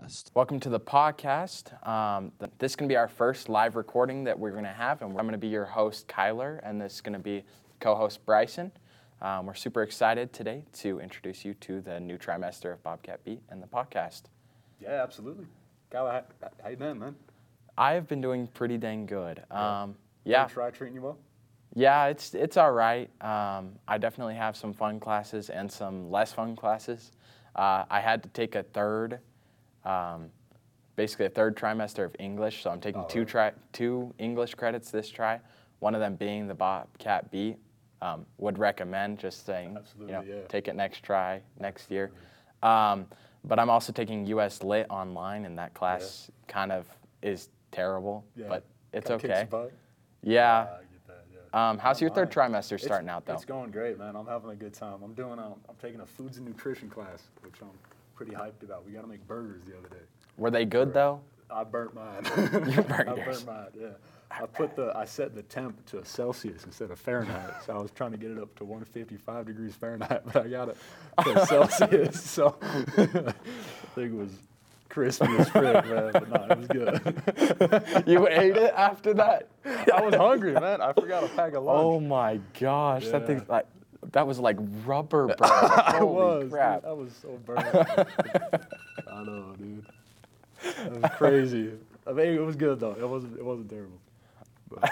podcast. Welcome to the podcast. This is going to be our first live recording that we're going to have, and I'm going to be your host, Kyler, and this is going to be co-host, Bryson. We're super excited today to introduce you to the new trimester of Bobcat Beat and the podcast. Yeah, absolutely. Kyler, how you been, man? I have been doing pretty dang good. Try treating you well? Yeah, it's all right. I definitely have some fun classes and some less fun classes. I had to take basically a third trimester of English, so I'm taking two English credits this try. One of them being the Bobcat Beat. Would recommend, just saying, take it next try, next year. But I'm also taking U.S. Lit online, and that class kind of is terrible, but it's okay. Yeah. I get that, yeah. How's your third trimester starting out, though? It's going great, man. I'm having a good time. I'm taking a foods and nutrition class, which I'm pretty hyped about. We got to make burgers the other day. Were they good, though? I burnt mine. You burnt yours. I burnt mine, yeah. I set the temp to Celsius instead of Fahrenheit, so I was trying to get it up to 155 degrees Fahrenheit, but I got it to Celsius, so I think it was crispy as frick, man, but no, it was good. You ate it after that? I was hungry, man. I forgot to pack a lunch. Oh my gosh, Yeah. that was like rubber burn. I Holy was, crap. dude. I was so burnt. I know, dude. That was crazy. I mean, it was good though. It wasn't terrible. But,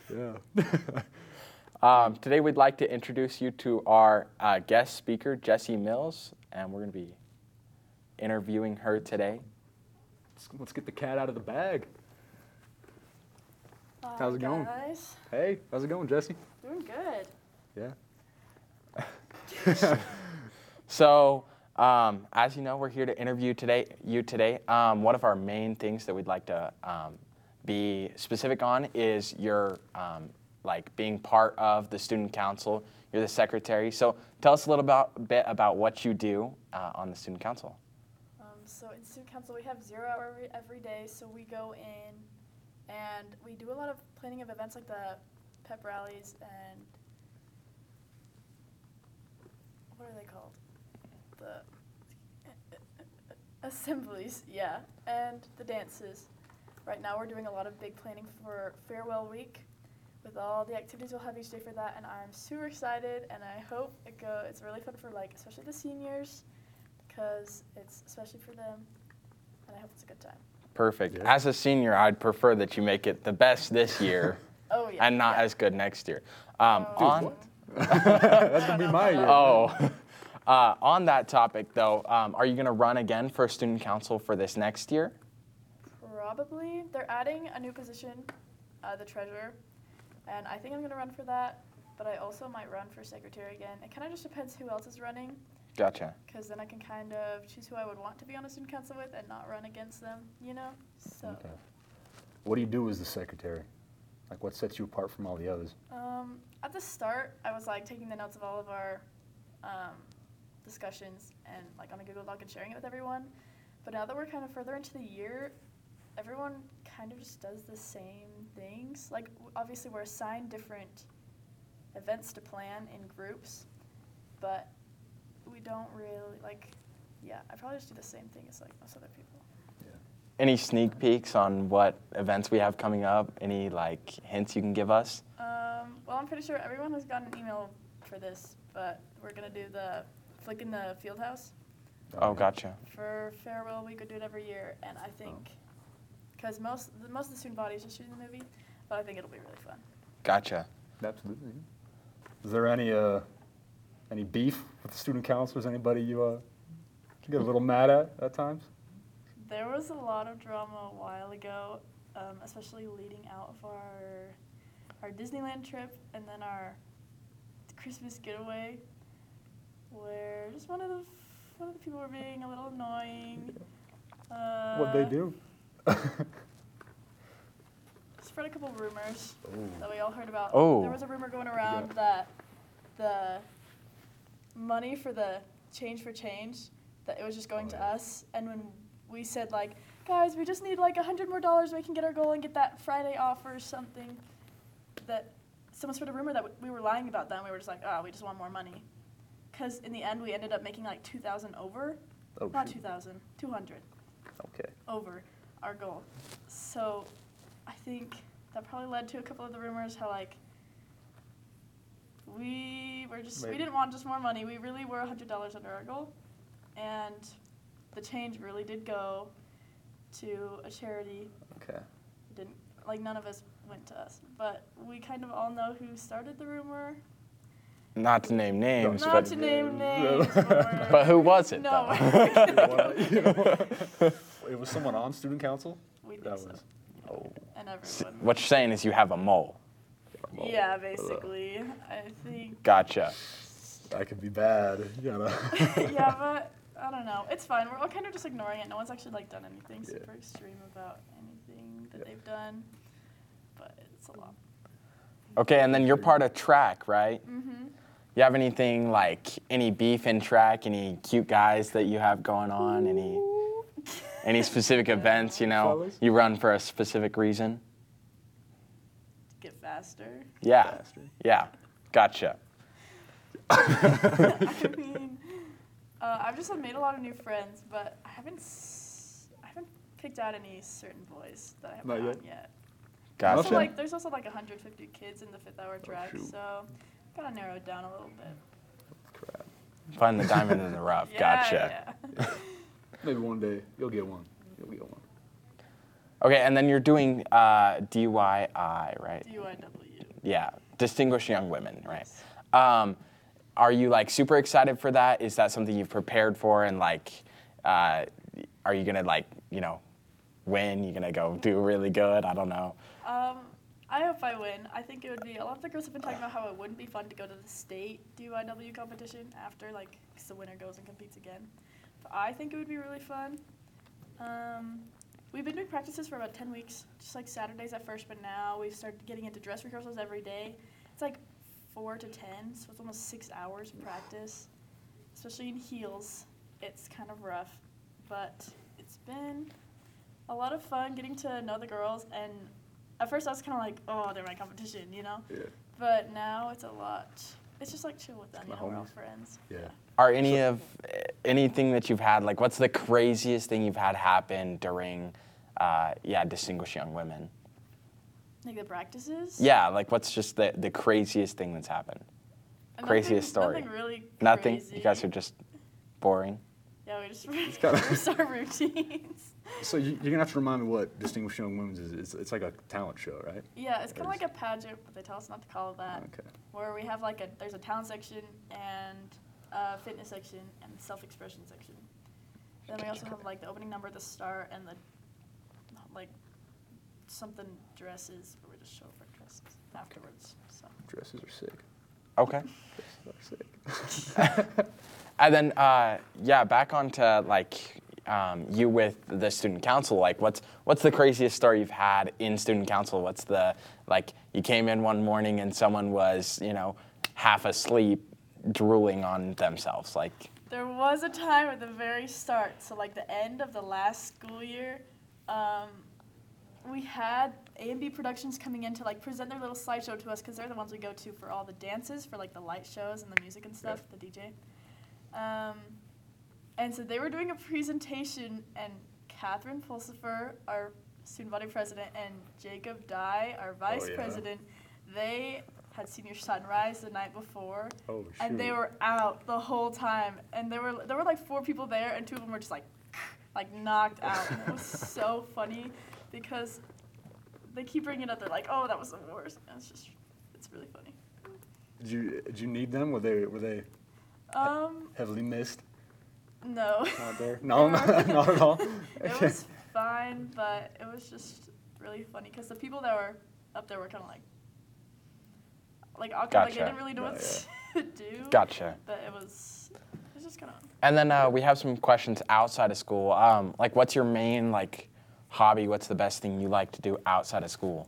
yeah. Today we'd like to introduce you to our guest speaker, Jessie Mills, and we're going to be interviewing her today. Let's get the cat out of the bag. How's it going? Guys. Hey, how's it going, Jessie? Doing good. Yeah. So, as you know, we're here to interview you today. One of our main things that we'd like to be specific on is your being part of the student council. You're the secretary. So tell us a little bit about what you do on the student council. So in student council, we have 0 hour every day. So we go in and we do a lot of planning of events like the pep rallies and what are they called? The assemblies, yeah, and the dances. Right now we're doing a lot of big planning for Farewell Week with all the activities we'll have each day for that, and I'm super excited, and I hope it's really fun for especially the seniors, because it's especially for them, and I hope it's a good time. Perfect. Yeah. As a senior, I'd prefer that you make it the best this year Oh yeah. and not as good next year. That's gonna be my year. On that topic, though, are you going to run again for student council for this next year? Probably. They're adding a new position, the treasurer, and I think I'm going to run for that, but I also might run for secretary again. It kind of just depends who else is running, Gotcha. because then I can kind of choose who I would want to be on a student council with and not run against them, you know? So. Okay. What do you do as the secretary? Like, what sets you apart from all the others? At the start, I was taking the notes of all of our discussions and on a Google Doc and sharing it with everyone. But now that we're kind of further into the year, everyone kind of just does the same things. Obviously, we're assigned different events to plan in groups, but we don't really I probably just do the same thing as most other people. Any sneak peeks on what events we have coming up? Any hints you can give us? Well, I'm pretty sure everyone has gotten an email for this, but we're gonna do the Flick in the Fieldhouse. Oh, gotcha. For Farewell Week, we do it every year, and I think, because most of the student body is just shooting the movie, but I think it'll be really fun. Gotcha. Absolutely. Is there any beef with the student councilors? Anybody you get a little mad at times? There was a lot of drama a while ago, especially leading out of our Disneyland trip and then our Christmas getaway, where just one of the people were being a little annoying. What'd they do? Spread a couple of rumors that we all heard about. Oh. There was a rumor going around that the money for the Change for Change, that it was just going to us, and when we said guys, we just need $100 more, we can get our goal and get that Friday off or something, that someone spread a rumor that we were lying about that, and we were just we just want more money. Because in the end, we ended up making 2,000 over. Oh, Not shoot. 2,000, 200. Oh, over our goal. So I think that probably led to a couple of the rumors how like we didn't want just more money. We really were $100 under our goal, and the change really did go to a charity. Okay. Didn't like none of us went to us, but we kind of all know who started the rumor. Not to name names, Not to name names. But who was it, No. though? It was someone on student council? We think That so. was. Oh. And everyone. What you're saying is you have a mole. Yeah, basically. I think. Gotcha. That could be bad. Yeah, but I don't know. It's fine. We're all kind of just ignoring it. No one's actually like done anything super extreme about anything that they've done, but it's a lot. Okay, and then you're part of track, right? Mm-hmm. You have anything like any beef in track? Any cute guys that you have going on? Any specific events? You know, Fellas? you run for a specific reason. Get faster. Yeah. Faster. Yeah. Gotcha. I mean, I've just made a lot of new friends, but I haven't picked out any certain boys that I haven't Not on yet? yet. Gotcha. There's also like 150 kids in the 5th hour track, shoot. so kind of narrowed down a little bit. Crap. Find the diamond in the rough. Yeah, Gotcha. Yeah. Maybe one day you'll get one. You'll get one. Okay, and then you're doing DYI, right? DYW. Yeah, Distinguished Young Women, right? Yes. Are you like super excited for that? Is that something you've prepared for? And like, are you gonna like, win? You gonna go do really good? I don't know. I hope I win. I think it would be, a lot of the girls have been talking about how it wouldn't be fun to go to the state DYW competition after, like, 'cause the winner goes and competes again. But I think it would be really fun. We've been doing practices for about 10 weeks, just like Saturdays at first, but now we've started getting into dress rehearsals every day. It's like 4 to 10, so it's almost 6 hours of practice, especially in heels. It's kind of rough, but it's been a lot of fun getting to know the girls, and at first I was kind of like, oh, they're my competition, Yeah. But now it's a lot. It's just like chill with them, My we're all homies. friends. Yeah. Are anything that you've had, like what's the craziest thing you've had happen during, Distinguished Young Women? Like the practices? Yeah, like what's just the craziest thing that's happened? Craziest story. Nothing really Nothing? crazy. You guys are just boring? Yeah, we just kinda- rehearse our routines. So you're gonna have to remind me what Distinguished Young Women's is. It's like a talent show, right? Yeah, it's kind of like a pageant, but they tell us not to call it that. Okay. Where we have there's a talent section and a fitness section and self-expression section. Then we also have like the opening number, the start, and the like something dresses where we just show off our dresses afterwards. So. Dresses are sick. Okay. Dresses are sick. And then, back onto like you with the student council. Like, what's the craziest story you've had in student council? What's the you came in one morning and someone was half asleep, drooling on themselves. Like, There was a time at the very start, so like the end of the last school year, we had A&B Productions coming in to like present their little slideshow to us because they're the ones we go to for all the dances, for like the light shows and the music and stuff, the DJ. And so they were doing a presentation, and Catherine Pulsifer, our student body president, and Jacob Dye, our vice president, they had senior sunrise the night before, and they were out the whole time. And there were like 4 people there, and 2 of them were just like knocked out. And it was so funny because they keep bringing it up. They're like, "Oh, that was the worst." And it's really funny. Did you need them? Were they heavily missed? No. Not there? No, not at all. It was fine, but it was just really funny because the people that were up there were kind of like awkward, Gotcha. like they didn't really know what to do. Gotcha. But it was just kind of. And then we have some questions outside of school. Like, what's your main hobby? What's the best thing you like to do outside of school?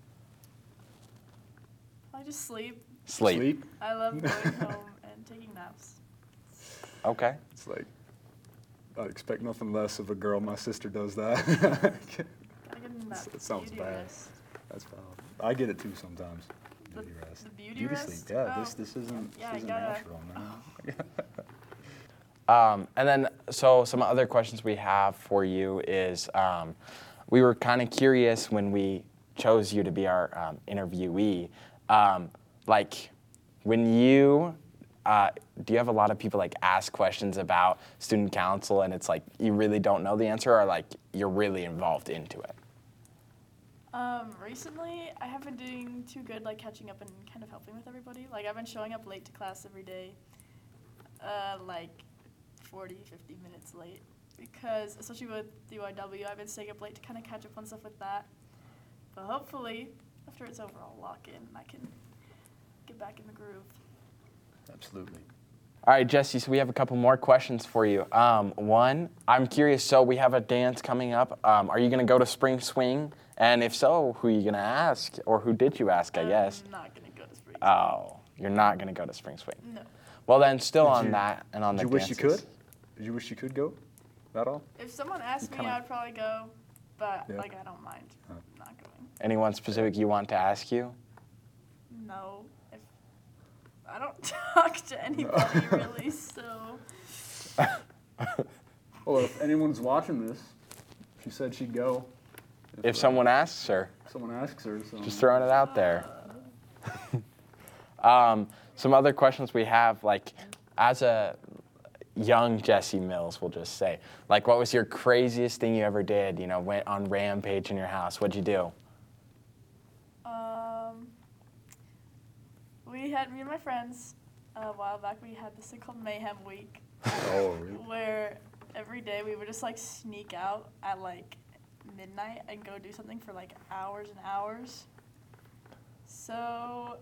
I just sleep. Sleep. I love going home and taking naps. Okay. It's like, I expect nothing less of a girl. My sister does that. Gotta get that It sounds beauty bad. rest. That's foul. I get it too sometimes. Beauty rest. The beauty rest? sleep. Yeah, Oh. this isn't Yeah, this isn't I gotta- natural, man. And then, so some other questions we have for you is, we were kind of curious when we chose you to be our interviewee. Like, when you, do you have a lot of people like ask questions about student council and it's like you really don't know the answer, or like you're really involved into it? Recently, I haven't been doing too good, like catching up and kind of helping with everybody. Like, I've been showing up late to class every day, like 40, 50 minutes late, because especially with DYW, I've been staying up late to kind of catch up on stuff with that. But hopefully, after it's over, I'll lock in and I can get back in the groove. Absolutely. All right, Jesse, so we have a couple more questions for you. One, I'm curious, so we have a dance coming up. Are you going to go to Spring Swing? And if so, who are you going to ask? Or who did you ask, I guess? I'm not going to go to Spring Swing. Oh, you're not going to go to Spring Swing? No. Well, then, still on that and on the dances. Did you wish you could? Did you wish you could go at all? If someone asked me, I would probably go, but like I don't mind not going. Anyone specific you want to ask you? No. I don't talk to anybody really, so. Well, if anyone's watching this, she said she'd go. If someone asks her. Someone asks her. So. Just throwing it out there. Some other questions we have, like, as a young Jesse Mills, we'll just say, like, what was your craziest thing you ever did? You know, went on rampage in your house. What'd you do? Me and my friends, a while back, we had this thing called Mayhem Week. Oh, really? Where every day we would just, like, sneak out at, like, midnight and go do something for, like, hours and hours. So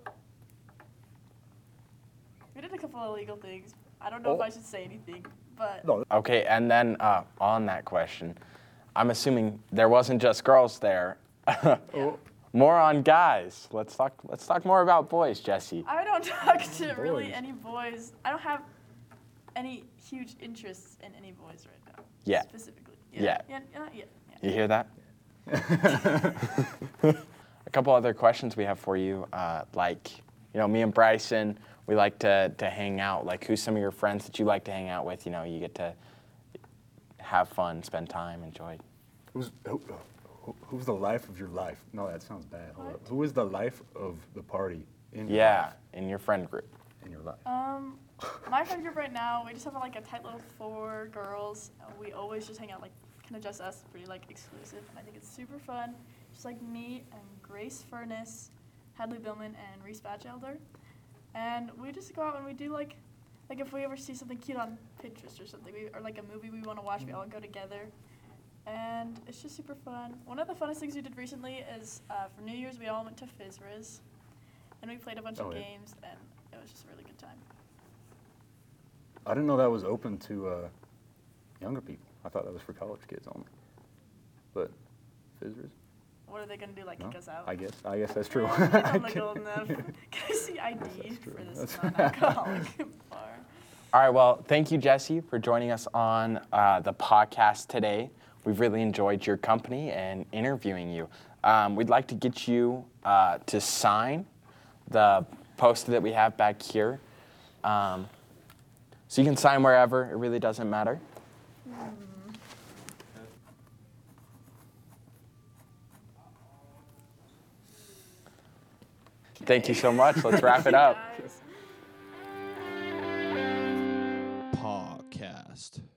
we did a couple of illegal things. I don't know if I should say anything, but. No. Okay, and then on that question, I'm assuming there wasn't just girls there. More on guys. Let's talk more about boys, Jesse. I don't talk to really any boys. I don't have any huge interests in any boys right now. Yeah. Specifically. Yeah. Yeah. You hear that? A couple other questions we have for you. Like, you know, me and Bryson, we like to hang out. Like, who's some of your friends that you like to hang out with? You know, you get to have fun, spend time, enjoy. Who's the life of your life? No, that sounds bad. Hold up. Who is the life of the party in your life? In your friend group. In your life. My friend group right now, we just have like a tight little 4 girls. We always just hang out, like kind of just us, pretty like exclusive, and I think it's super fun. Just like me and Grace Furness, Hadley Billman, and Reese Batchelder. And we just go out and we do like if we ever see something cute on Pinterest or something, or like a movie we want to watch, we all go together. And it's just super fun. One of the funnest things we did recently is for New Year's, we all went to Fizzriz, and we played a bunch of games, and it was just a really good time. I didn't know that was open to younger people. I thought that was for college kids only. But Fizzriz? What are they going to do, like kick us out? I guess that's true. I'm not old enough. Can I see ID for this non-alcoholic bar? All right, well, thank you, Jesse, for joining us on the podcast today. We've really enjoyed your company and interviewing you. We'd like to get you to sign the poster that we have back here. So you can sign wherever. It really doesn't matter. Thank you so much. Let's wrap it up. Guys. Podcast.